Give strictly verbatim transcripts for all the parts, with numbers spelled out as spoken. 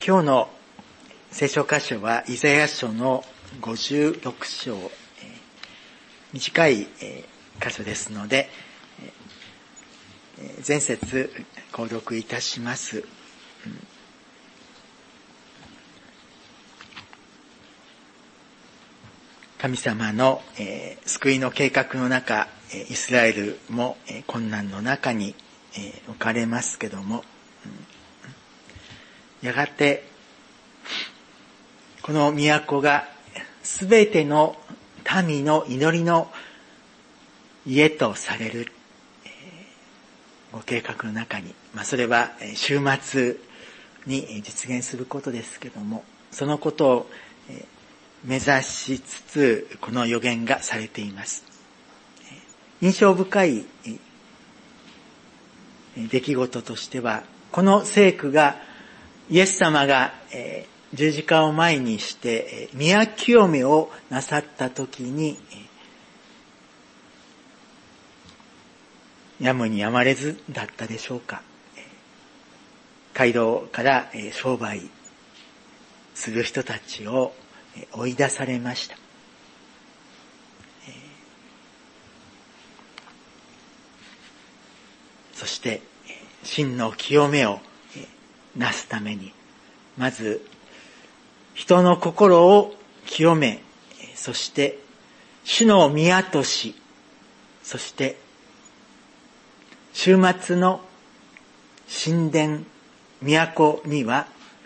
今日の聖書箇所はイザヤ書のごじゅうろく章、えー、短い、えー、箇所ですので、えー、前節購読いたします。うん、神様の、えー、救いの計画の中、イスラエルも、えー、困難の中に、えー、置かれますけども、やがてこの都がすべての民の祈りの家とされる、えー、ご計画の中に、まあ、それは週末に実現することですけども、そのことを目指しつつこの予言がされています。印象深い出来事としては、この聖句がイエス様が、えー、十字架を前にして、えー、宮清めをなさった時に、えー、やむにやまれずだったでしょうか。えー、街道から、えー、商売する人たちを、えー、追い出されました。えー、そして、えー、真の清めをなすために、まず人の心を清め、そして主の宮とし、そして週末の神殿都には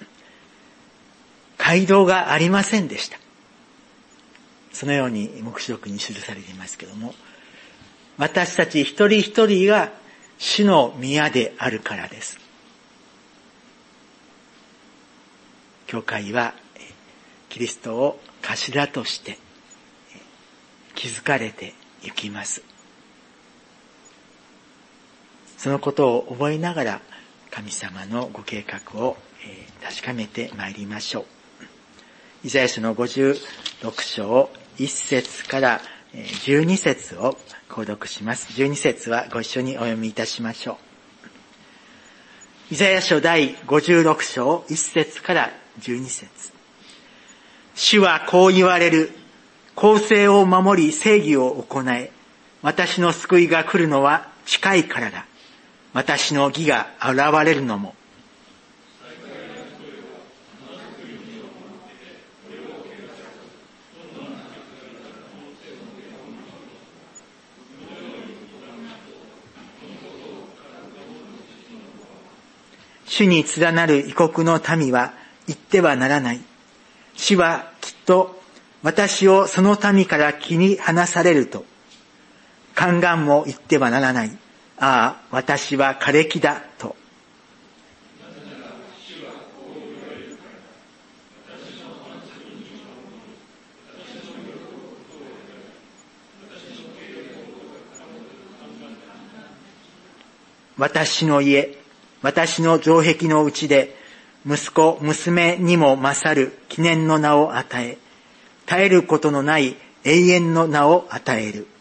街道がありませんでした。そのように黙示録に記されていますけれども、私たち一人一人が主の宮であるからです。教会はキリストを頭として築かれていきます。そのことを覚えながら神様のご計画を確かめてまいりましょう。イザヤ書のごじゅうろく章いっ節からじゅうに節を購読します。じゅうに節はご一緒にお読みいたしましょう。イザヤ書第ごじゅうろく章いっ節からじゅうに節。主はこう言われる。公正を守り正義を行え。私の救いが来るのは近いからだ。私の義が現れるのも。主に連なる異国の民は言ってはならない。主はきっと私をその民から切り離されると。宦官も言ってはならない。ああ、私は枯れ木だと。私の家、私の城壁のうちで、息子、娘にも勝る記念の名を与え、絶えることのない永遠の名を与える。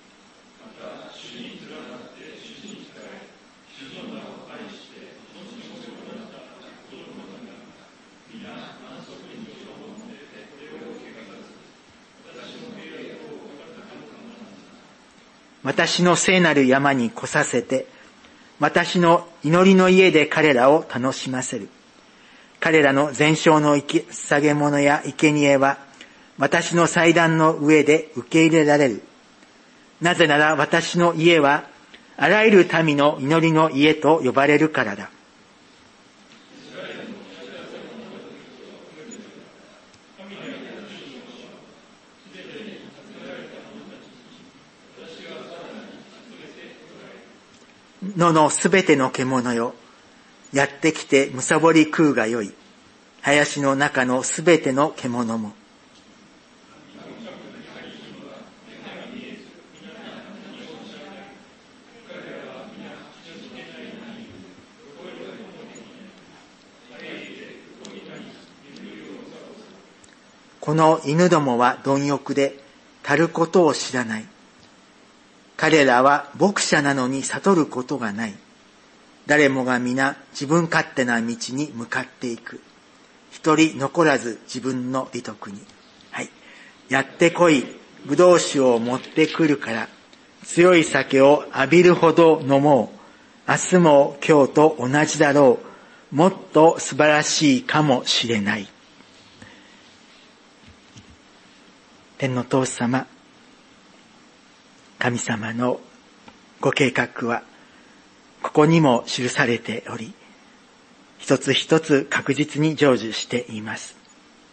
私の聖なる山に来させて、私の祈りの家で彼らを楽しませる。彼らの全焼の捧げ物や生贄は、私の祭壇の上で受け入れられる。なぜなら私の家は、あらゆる民の祈りの家と呼ばれるからだ。野のすべての獣よ。やってきてむさぼり食うがよい。林の中のすべての獣も。この犬どもは貪欲で、足ることを知らない。彼らは牧者なのに悟ることがない。誰もが皆自分勝手な道に向かっていく。 一人残らず自分の利得に。はい。やってこい、葡萄酒を持ってくるから、強い酒を浴びるほど飲もう。明日も今日と同じだろう。もっと素晴らしいかもしれない。天の父様、神様のご計画は、ここにも記されており、一つ一つ確実に成就しています。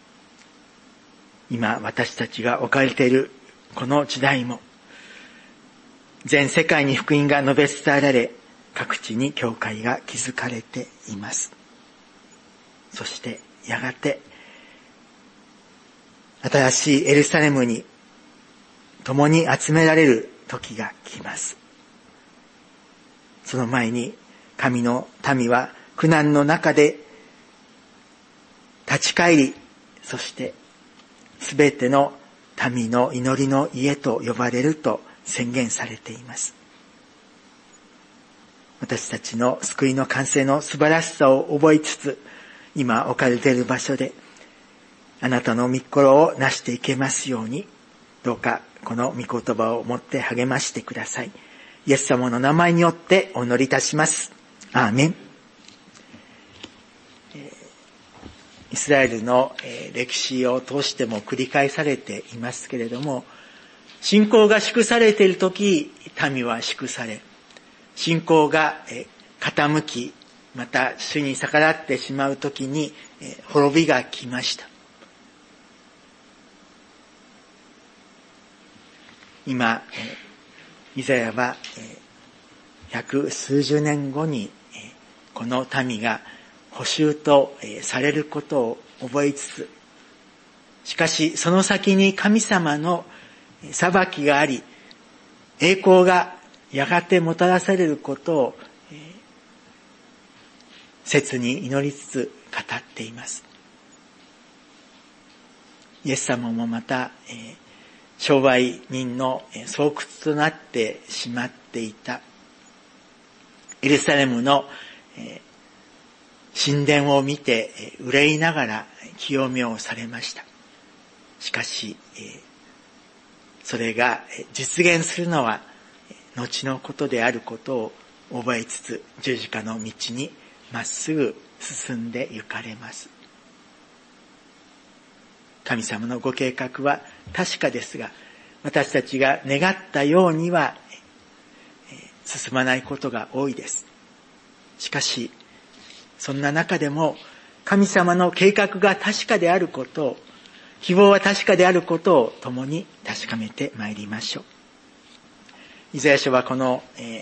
今私たちが置かれているこの時代も、全世界に福音が述べ伝えられ、各地に教会が築かれています。そしてやがて、新しいエルサレムに共に集められる時が来ます。その前に神の民は苦難の中で立ち返り、そしてすべての民の祈りの家と呼ばれると宣言されています。私たちの救いの完成の素晴らしさを覚えつつ、今置かれている場所であなたの御心をなしていけますように、どうかこの御言葉を持って励ましてください。イエス様の名前によってお祈りいたします。アーメン。イスラエルの歴史を通しても繰り返されていますけれども、信仰が祝されているとき、民は祝され、信仰が傾き、また主に逆らってしまうときに滅びが来ました。今、イザヤは百数十年後にこの民が捕囚とされることを覚えつつ、しかしその先に神様の裁きがあり、栄光がやがてもたらされることを切に祈りつつ語っています。イエス様もまた商売人の巣窟となってしまっていたエルサレムの神殿を見て憂いながら清めをされました。しかしそれが実現するのは後のことであることを覚えつつ、十字架の道にまっすぐ進んで行かれます。神様のご計画は確かですが、私たちが願ったようには進まないことが多いです。しかしそんな中でも神様の計画が確かであることを、希望は確かであることを共に確かめてまいりましょう。イザヤ書はこの、えー、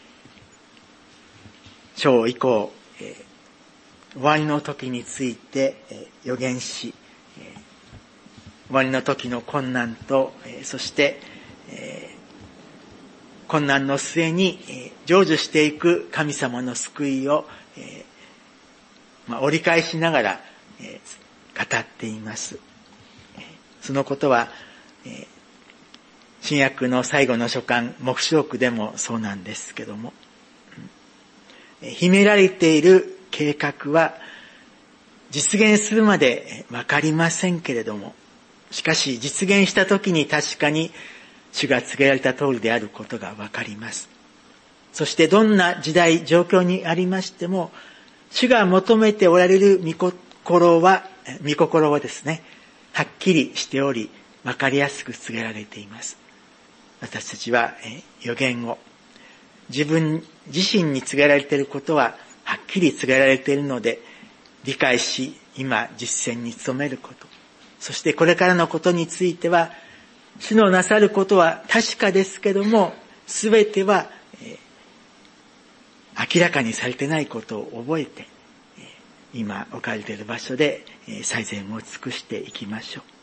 章以降、えー、終わりの時について、えー、予言し、えー、終わりの時の困難と、えー、そして、えー、困難の末に、えー、成就していく神様の救いを、えーまあ、折り返しながら、えー、語っています。そのことは、えー、新約の最後の書簡、黙示録でもそうなんですけども、秘められている計画は実現するまでわかりませんけれども、しかし実現した時に確かに主が告げられた通りであることがわかります。そしてどんな時代、状況にありましても、主が求めておられる御心は、御心はですね、はっきりしており、わかりやすく告げられています。私たちは予言を、自分自身に告げられていることははっきり告げられているので、理解し、今実践に努めること。そしてこれからのことについては、主のなさることは確かですけども、すべては、えー、明らかにされてないことを覚えて、えー、今置かれている場所で、えー、最善を尽くしていきましょう。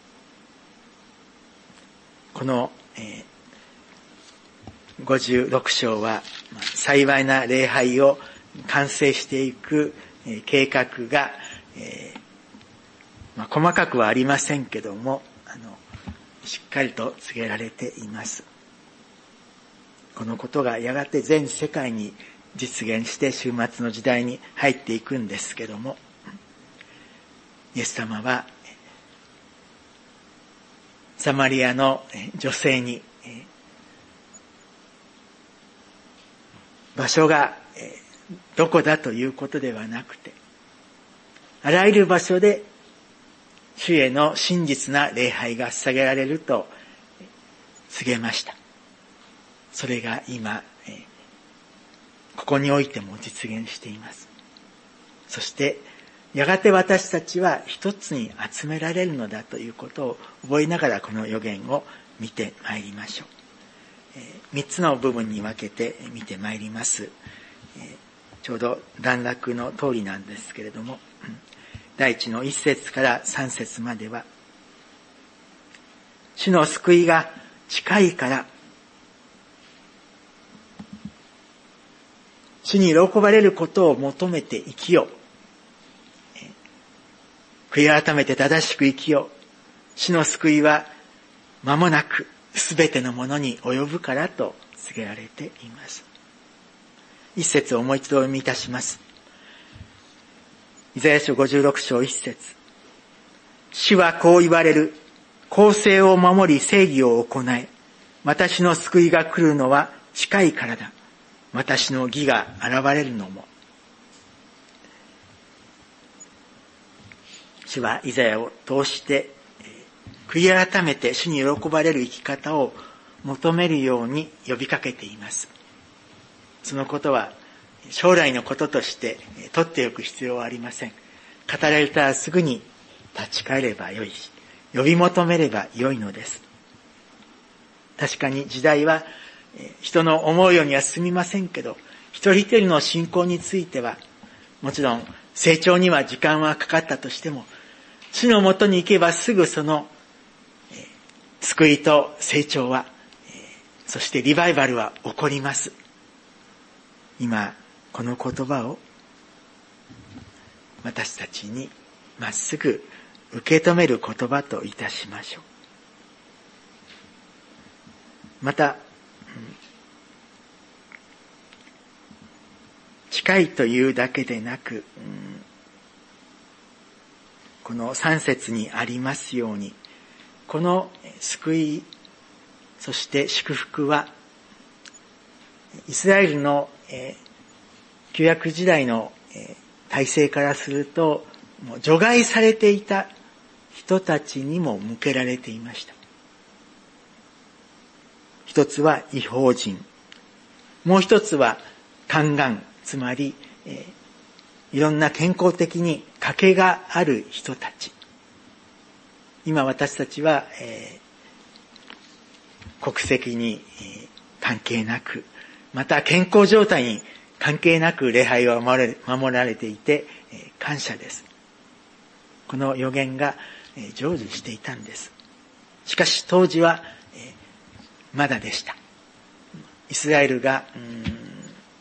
この、えーごじゅうろく章は幸いな礼拝を完成していく計画が、えーまあ、細かくはありませんけども、あのしっかりと告げられています。このことがやがて全世界に実現して終末の時代に入っていくんですけども、 イエス様はサマリアの女性に場所がどこだということではなくて、あらゆる場所で主への真実な礼拝が捧げられると告げました。それが今ここにおいても実現しています。そしてやがて私たちは一つに集められるのだということを覚えながらこの予言を見てまいりましょう。三つの部分に分けて見てまいります。ちょうど段落の通りなんですけれども、第一の一節から三節までは、主の救いが近いから主に喜ばれることを求めて生きよう。悔い改めて正しく生きよう。主の救いは間もなくすべてのものに及ぶからと告げられています。一節をもう一度読みいたします。イザヤ書ごじゅうろく章一節。主はこう言われる。公正を守り正義を行え。私の救いが来るのは近いからだ。私の義が現れるのも。主はイザヤを通して悔い改めて主に喜ばれる生き方を求めるように呼びかけています。そのことは将来のこととして取っておく必要はありません。語られたらすぐに立ち返ればよいし、呼び求めればよいのです。確かに時代は人の思うようには進みませんけど、一人一人の信仰についてはもちろん成長には時間はかかったとしても、主のもとに行けばすぐその救いと成長は、そしてリバイバルは起こります。今この言葉を私たちにまっすぐ受け止める言葉といたしましょう。また近いというだけでなく、この三節にありますように、この救いそして祝福はイスラエルの旧約時代の体制からするともう除外されていた人たちにも向けられていました。一つは異邦人、もう一つは宦官、つまり、えー、いろんな健康的に欠けがある人たち。今私たちは、えー、国籍に、えー、関係なく、また健康状態に関係なく礼拝を守れ、守られていて、えー、感謝です。この予言が、えー、成就していたんです。しかし当時は、えー、まだでした。イスラエルが、うーん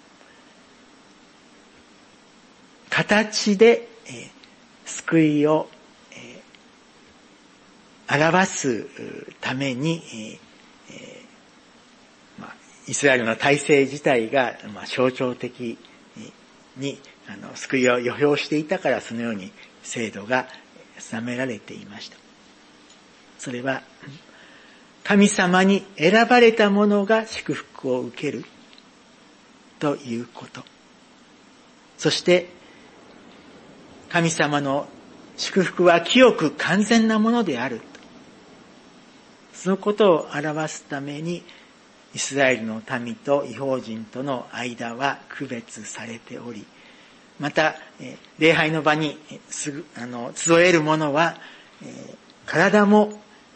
形で、えー、救いを、えー、表すために、えーまあ、イスラエルの体制自体が、まあ、象徴的にあの救いを予表していたからそのように制度が定められていました。それは神様に選ばれた者が祝福を受けるということ。そして神様の祝福は清く完全なものである。そのことを表すためにイスラエルの民と異邦人との間は区別されており、また礼拝の場にすぐあの集える者は体も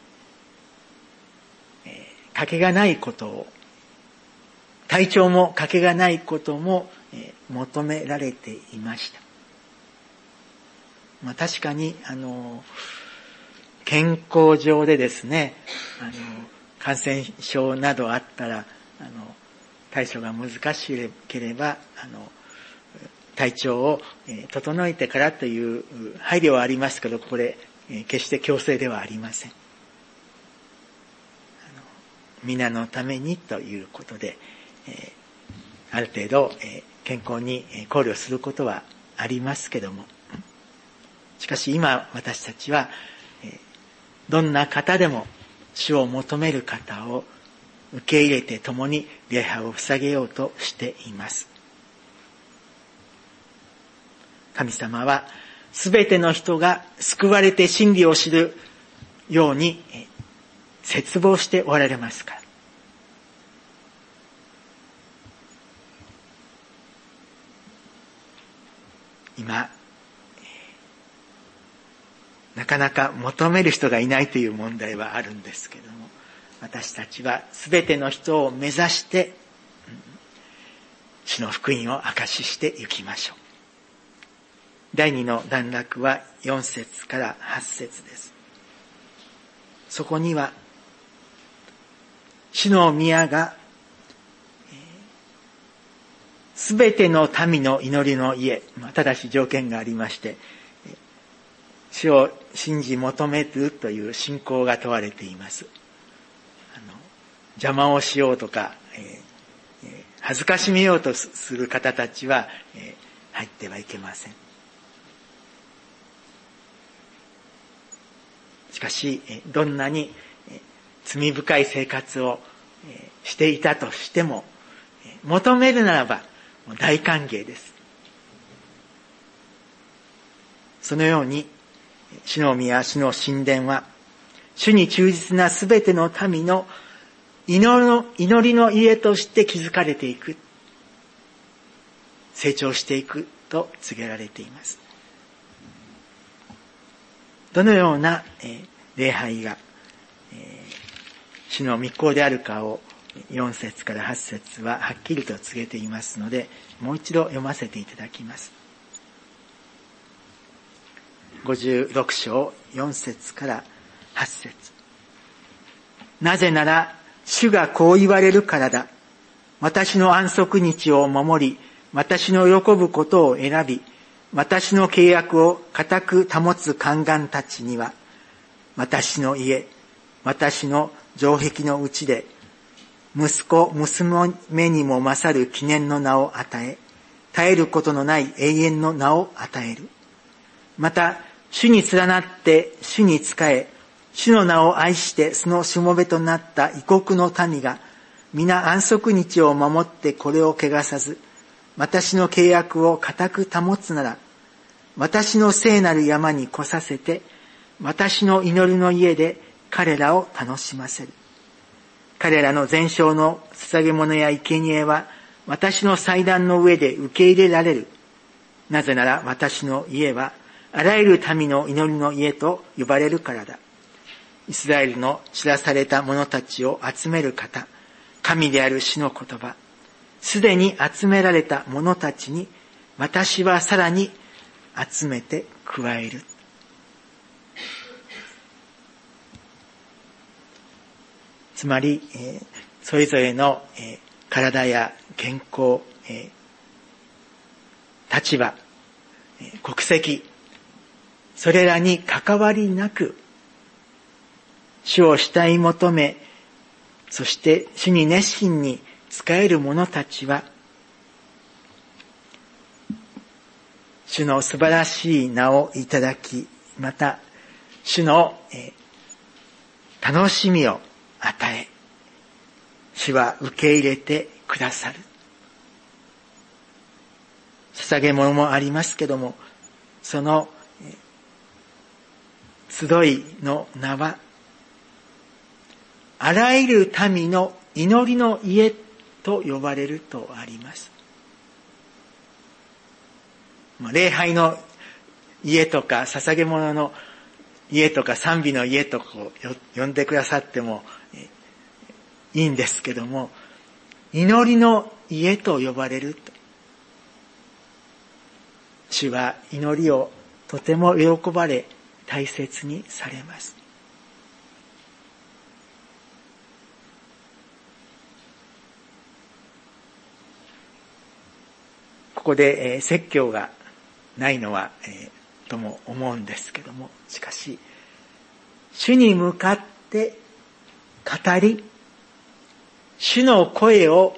欠けがないことを、体調も欠けがないことも求められていました。まあ、確かにあの健康上でですね、あの感染症などあったらあの対処が難しければあの体調を整えてからという配慮はありますけど、これ決して強制ではありません。あの皆のためにということで、えー、ある程度、えー、健康に考慮することはありますけども、 しかし今私たちは、どんな方でも主を求める方を受け入れて共に礼拝を捧げようとしています。神様はすべての人が救われて真理を知るように切望しておられますから。今、なかなか求める人がいないという問題はあるんですけれども、私たちはすべての人を目指して、主の福音を証ししていきましょう。第二の段落はよん節からはち節です。そこには、主の宮が、すべての民の祈りの家、ただし条件がありまして、主を信じ求めるという信仰が問われています。あの邪魔をしようとか、えー、恥ずかしめようとする方たちは、えー、入ってはいけません。しかし、どんなに罪深い生活をしていたとしても、求めるならば大歓迎です。そのように、主の宮、主の神殿は、主に忠実なすべての民の祈りの、祈りの家として築かれていく、成長していくと告げられています。どのような、えー、礼拝が、えー、主の御子であるかをよん節からはち節ははっきりと告げていますので、もう一度読ませていただきます。ごじゅうろく章よん節からはち節。なぜなら、主がこう言われるからだ。私の安息日を守り、私の喜ぶことを選び、私の契約を固く保つ宦官たちには、私の家、私の城壁のうちで、息子、娘にも勝る記念の名を与え、絶えることのない永遠の名を与える。また、主に連なって主に仕え、主の名を愛してそのしもべとなった異国の民が、皆安息日を守ってこれを汚さず、私の契約を固く保つなら、私の聖なる山に来させて、私の祈りの家で彼らを楽しませる。彼らの全焼の捧げ物や生贄は、私の祭壇の上で受け入れられる。なぜなら私の家は、あらゆる民の祈りの家と呼ばれるからだ。イスラエルの知らされた者たちを集める方、神である主の言葉、すでに集められた者たちに、私はさらに集めて加える。つまり、えー、それぞれの、えー、体や健康、えー、立場、えー、国籍、それらに関わりなく、主を慕い求め、そして主に熱心に仕える者たちは、主の素晴らしい名をいただき、また、主の、えー、楽しみを与え、主は受け入れてくださる。捧げ物もありますけども、その、えー、集いの名は、あらゆる民の祈りの家と呼ばれるとあります。礼拝の家とか捧げ物の家とか賛美の家とかを呼んでくださってもいいんですけども、祈りの家と呼ばれると。主は祈りをとても喜ばれ大切にされます。ここで、えー、説教がないのは、えー、とも思うんですけども、しかし、主に向かって語り、主の声を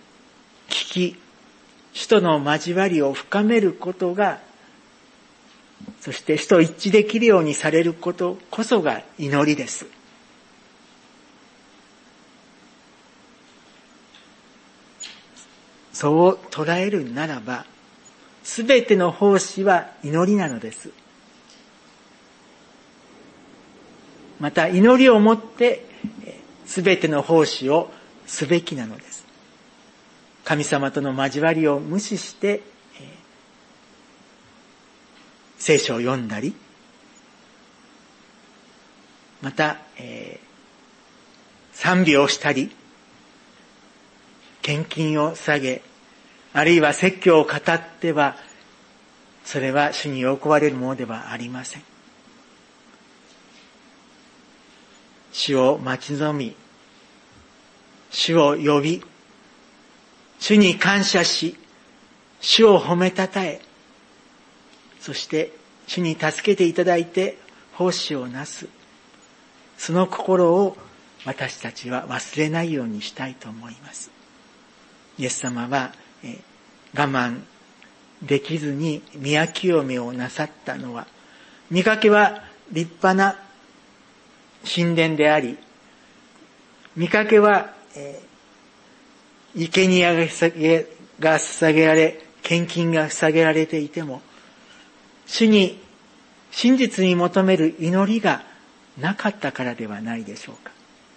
聞き、主との交わりを深めることが、 そして主と一致できるようにされることこそが祈りです。そう捉えるならば、すべての奉仕は祈りなのです。また祈りをもってすべての奉仕をすべきなのです。神様との交わりを無視して、えー、聖書を読んだり、また、えー、賛美をしたり、献金を下げ、あるいは説教を語っては、それは主に喜ばれるものではありません。主を待ち望み、主を呼び、主に感謝し、主を褒めたたえ、そして主に助けていただいて奉仕をなす、その心を私たちは忘れないようにしたいと思います。イエス様は、えー、我慢できずに宮清めをなさったのは、見かけは立派な神殿であり、見かけは、えー、生贄が捧げられ、献金が捧げられていても、主に真実に求める祈りがなかったからではないでしょうか。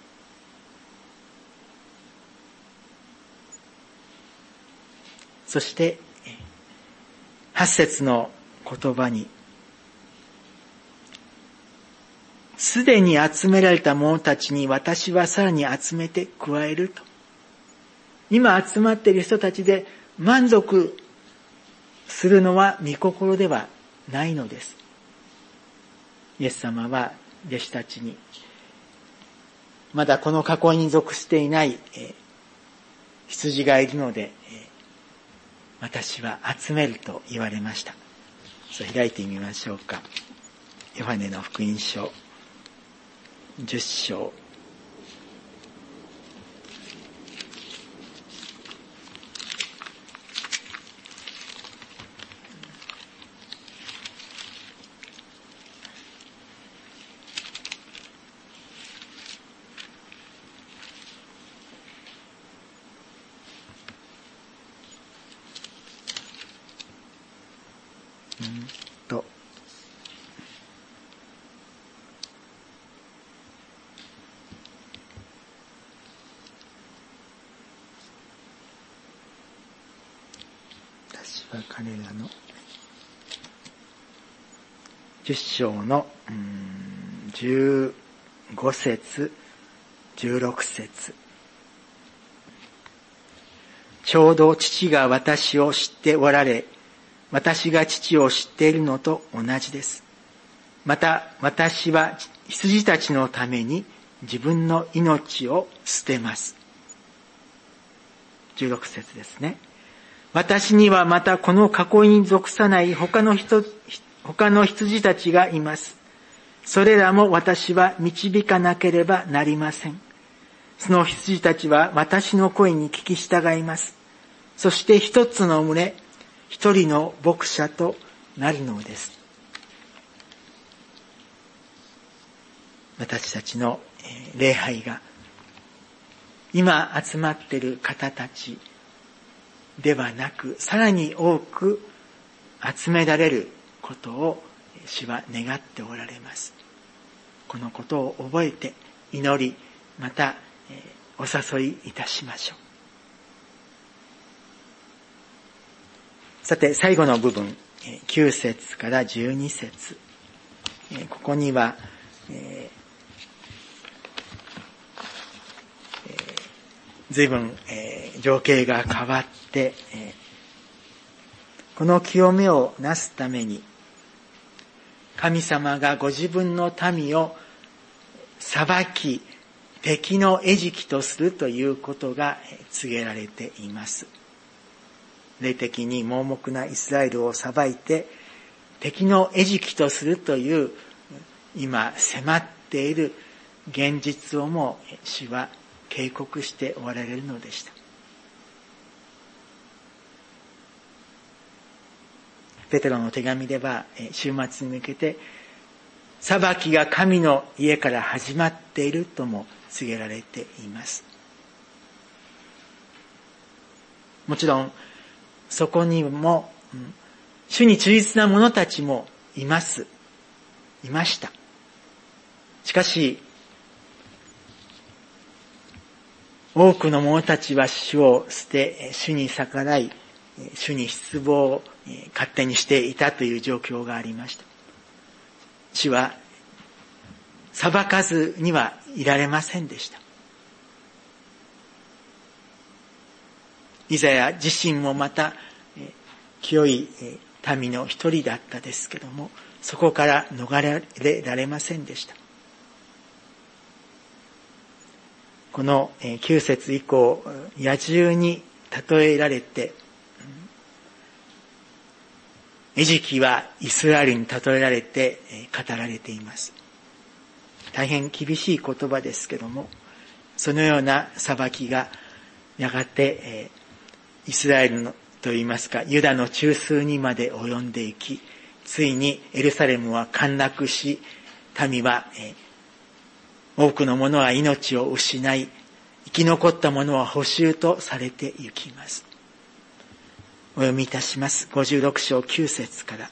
そして、八節の言葉に、すでに集められた者たちに私はさらに集めて加えると。今集まっている人たちで満足するのは御心ではないのです。イエス様は弟子たちに、まだこの囲いに属していない、えー、羊がいるので、えー、私は集めると言われました。そう開いてみましょうか。ヨハネの福音書じゅっ章。うんと私は彼らのじゅっ章のうーんじゅうご節じゅうろく節、ちょうど父が私を知っておられ、私が父を知っているのと同じです。また私は羊たちのために自分の命を捨てます。じゅうろく節ですね。私にはまたこの囲いに属さない他の人、他の羊たちがいます。それらも私は導かなければなりません。その羊たちは私の声に聞き従います。そして一つの群れ、一人の牧者となるのです。私たちの礼拝が今集まっている方たちではなく、さらに多く集められることを主は願っておられます。このことを覚えて祈り、またお誘いいたしましょう。さて最後の部分、きゅう節からじゅうに節、ここには、えーえー、随分、えー、情景が変わって、えー、この清めをなすために神様がご自分の民を裁き、敵の餌食とするということが告げられています。霊的に盲目なイスラエルを裁いて敵の餌食とするという今迫っている現実をも主は警告しておられるのでした。 ペテロの手紙では、終末に向けて、裁きが神の家から始まっているとも告げられています。もちろん、そこにも、主に忠実な者たちもいます。いました。しかし、多くの者たちは主を捨て、主に逆らい、主に失望を勝手にしていたという状況がありました。主は裁かずにはいられませんでした。イザヤ自身もまた清い民の一人だったですけども、そこから逃れられませんでした。このきゅう節以降、野獣に例えられて、餌食はイスラエルに例えられて語られています。大変厳しい言葉ですけども、そのような裁きがやがてイスラエルのといいますか、ユダの中枢にまで及んでいき、ついにエルサレムは陥落し、民は多くの者は命を失い、生き残った者は捕囚とされてゆきます。お読みいたします。ごじゅうろく章きゅう節から。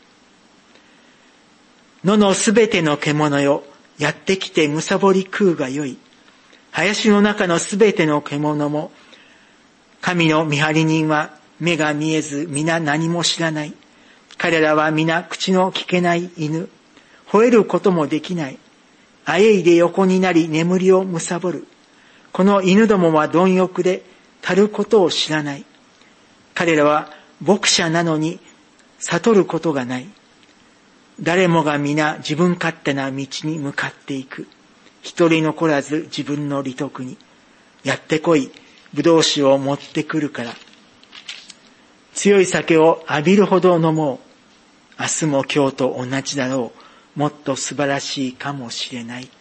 野のすべての獣よ、やってきてむさぼり食うがよい。林の中のすべての獣も、神の見張り人は目が見えず皆何も知らない。彼らは皆口の聞けない犬。吠えることもできない。あえいで横になり眠りをむさぼる。この犬どもは貪欲で足ることを知らない。彼らは牧者なのに悟ることがない。誰もが皆自分勝手な道に向かっていく。一人残らず自分の利得に。やってこい、葡萄酒を持ってくるから。強い酒を浴びるほど飲もう。明日も今日と同じだろう。もっと素晴らしいかもしれない。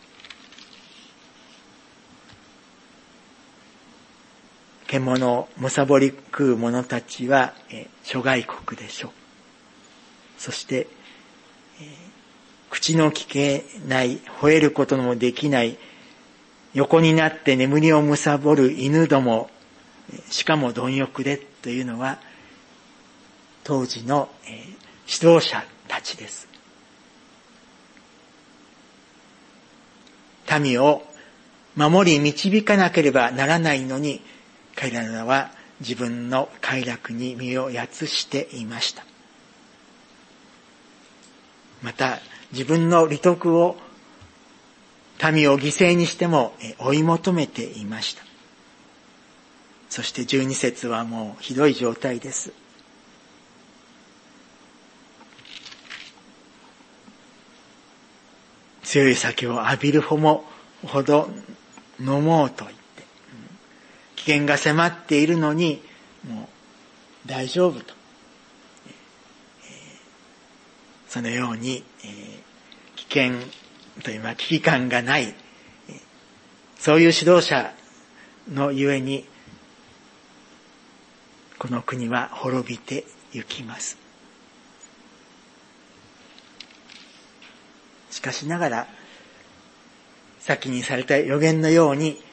獣をむさぼり食う者たちは、えー、諸外国でしょう。そして、えー、口の聞けない、吠えることもできない、横になって眠りをむさぼる犬ども、しかも貪欲でというのは、当時の、えー、指導者たちです。民を守り導かなければならないのに、彼らは自分の快楽に身をやつしていました。また自分の利得を民を犠牲にしても追い求めていました。そしてじゅうに節はもうひどい状態です。強い酒を浴びるほど飲もうと言って、危険が迫っているのにもう大丈夫と、えー、そのように、えー、危険というか危機感がない、えー、そういう指導者のゆえにこの国は滅びてゆきます。しかしながら先にされた予言のように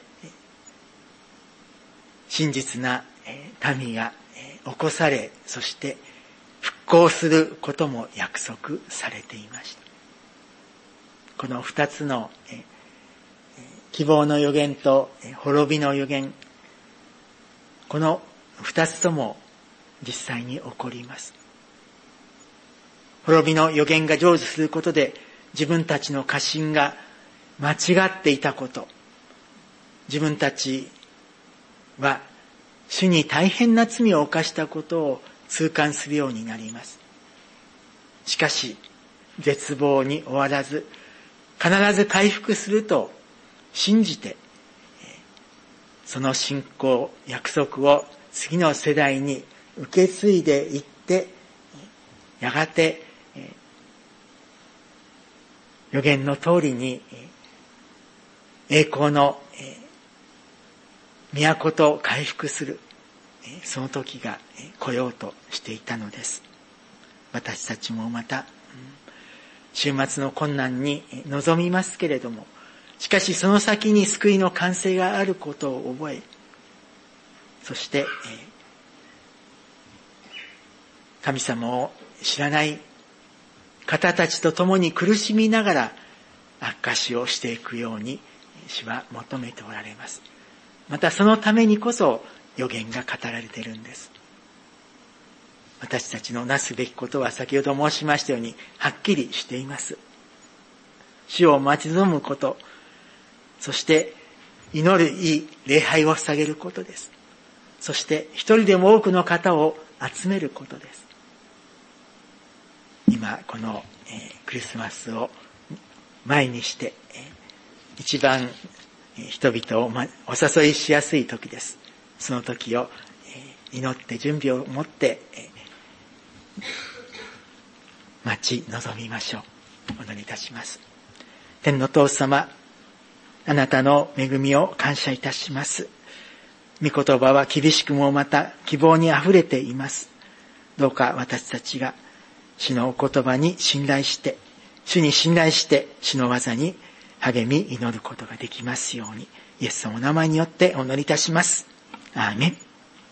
真実な民が起こされ、そして復興することも約束されていました。この二つの希望の予言と滅びの予言、この二つとも実際に起こります。滅びの予言が成就することで、自分たちの過信が間違っていたこと、自分たちは主に大変な罪を犯したことを痛感するようになります。しかし絶望に終わらず、必ず回復すると信じて、その信仰、約束を次の世代に受け継いでいって、やがて預言の通りに栄光の都と回復する、その時が来ようとしていたのです。 私たちもまた、週末の困難に臨みますけれども、しかしその先に救いの完成があることを覚え、そして、神様を知らない方たちと共に苦しみながら証しをしていくように主は求めておられます。またそのためにこそ預言が語られているんです。私たちのなすべきことは先ほど申しましたようにはっきりしています。主を待ち望むこと、そして祈るいい礼拝を捧げることです。そして一人でも多くの方を集めることです。今この、えー、クリスマスを前にして、えー、一番、えー、人々を、ま、お誘いしやすい時です。その時を、えー、祈って準備を持って、えー待ち望みましょう。お祈りいたします。天の父様、あなたの恵みを感謝いたします。御言葉は厳しくもまた希望にあふれています。どうか私たちが主のお言葉に信頼して、主に信頼して主の技に励み祈ることができますように、イエス様の名前によってお祈りいたします。アーメン。